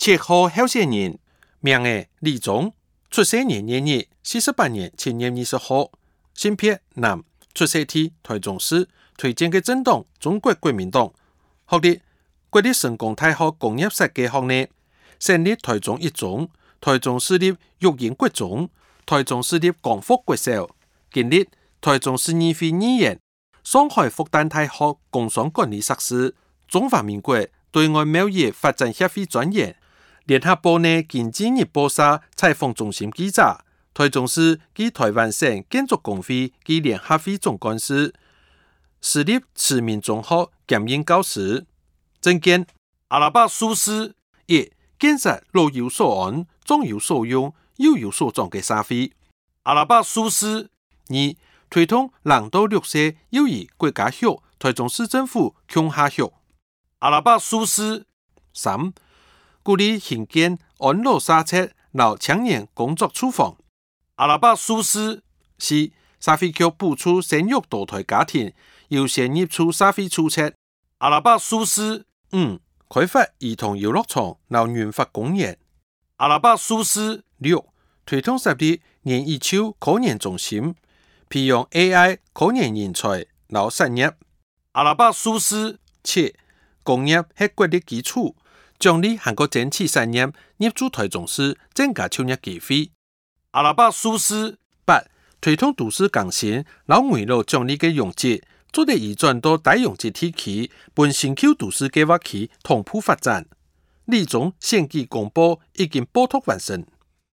7號候選人，名為李宗，出生年月日48年7月20號，性別男，出生地台中市，推薦嘅政黨中國國民黨，學歷國立成功大學工業設計學院，成立台中一中，台中市立育英國中，台中市立光復國小，經歷台中市議會議員，上海復旦大學工商管理碩士，中華民國對外貿易發展協會專員，聯合報內經濟日報社採訪中心記者，台中市及台灣省建築工會及聯合會總幹事，私立慈明中學兼任教師。政見阿拉伯數字一，建設老有所安、壯有所用、幼有所長嘅社會。阿拉伯數字二，推動0到6歲幼兒國家學，台中市政府強下學。阿拉伯數字三，鼓勵興建安老社區和青年工作廚房。阿拉伯數字四，社會局補助生育多胎家庭優先入厝社會厝冊。阿拉伯數字五，開發兒童遊樂場和園發公園。阿拉伯數字六，推動設立年一秋科研中心，培養 AI 科研人才和產業。阿拉伯數字七，工業係國力基礎，獎勵韓國整體產業入駐台中市，增加就業機會。阿拉伯數字八，推動都市更新，讓圍繞獎勵嘅用地，做得移轉到大用地地區，本新舊都市計劃區同步發展。李宗選舉公報已經報讀完成。